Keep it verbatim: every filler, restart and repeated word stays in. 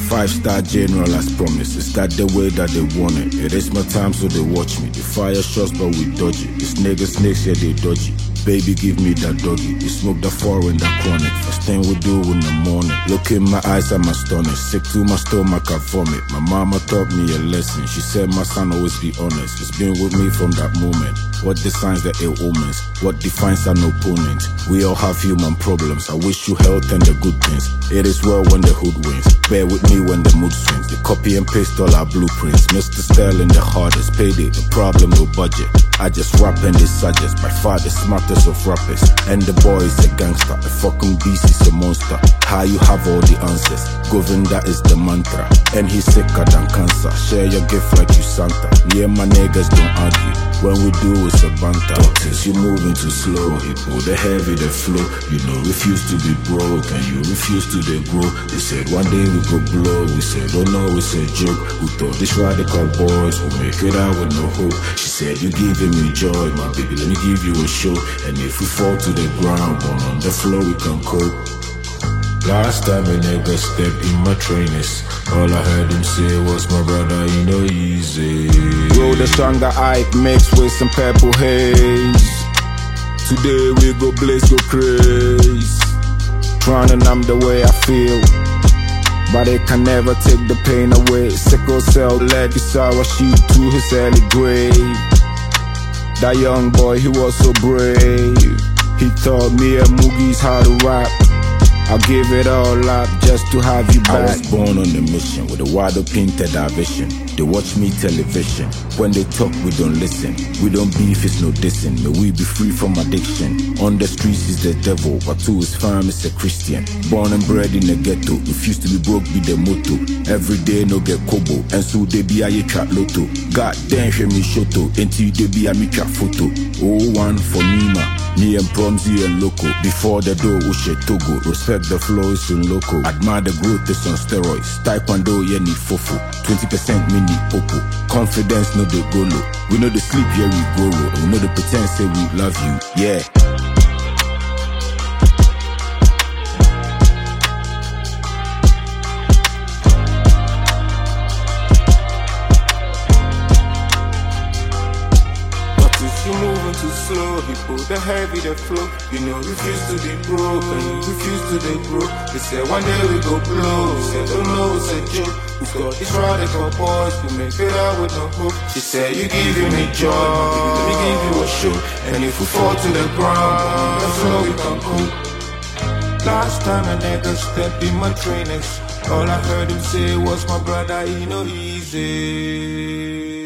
Five-star general as promised. Is that the way that they want it? It is my time, so they watch me. They fire shots, but we dodge it. These niggas snakes, yeah, they dodgy. Baby, give me that doggy. You smoke that foreign, that chronic. First thing we do in the morning. Look in my eyes, I'm astonished. Sick to my stomach, I vomit. My mama taught me a lesson. She said, my son, always be honest. It's been with me from that moment. What defines the ill omens? What defines an opponent? We all have human problems. I wish you health and the good things. It is well when the hood wins. Bear with me when the mood swings. They copy and paste all our blueprints. Mister Sterling, the hardest. Payday, the problem, no budget. I just rap and they suggest. By far the smartest of rappers. And the boy is a gangster. The fucking beast is a monster. How you have all the answers? Govinda is the mantra. And he's sicker than cancer. Share your gift like you Santa. Me and my niggas don't argue. When we do it's a banter. Doctors, you moving too slow. Hippo, the heavy, the flow. You know, refuse to be broke. And you refuse to they grow. They said one day we go blow. We said, oh no, it's a joke. We thought these radical boys will make it out with no hope. She said, you giving me joy, my baby, let me give you a show. And if we fall to the ground, but on the floor we can cope. Last time a nigga stepped in my trainers, all I heard him say was, my brother, you know easy. Roll the stronger Ike mixed with some purple haze. Today we go blaze, go crazy. Trying to numb the way I feel, but it can never take the pain away. Sickle cell led the sour sheep to his early grave. That young boy, he was so brave. He taught me and Moogie's how to rap. I'll give it all up just to have you back. I was born on a mission with a wide open vision. They watch me television. When they talk, we don't listen. We don't beef, it's no dissing. May we be free from addiction. On the streets is the devil, but to his fam is a Christian. Born and bred in the ghetto, refuse to be broke be the motto. Every day no get kobo, and so they be a ye trap lotto. God damn, hear me shoto, until they be a me trap photo. Oh one for Nima, me and Promzy and Loco. Before the door, Ushe Togo. Respect the flow is in loco. Admire the growth is on steroids. Taekwondo, yeah, need fofo. twenty percent me need popo. Confidence, no they go low. We know the sleep, yeah, we go low. We know the pretend, say we love you, yeah. You moving too slow, he pull the heavy, the flow. You know, refuse to be broke, and you refuse to they grow. They said one day we go blow. Said, oh no, it's a joke. We got these radical boys, we make it out with no hope. She said, you giving me joy, baby, let me give you a show. And if we fall to the ground, on the floor we can go. Last time a nigga stepped in my trainers, all I heard him say was, my brother, you know easy.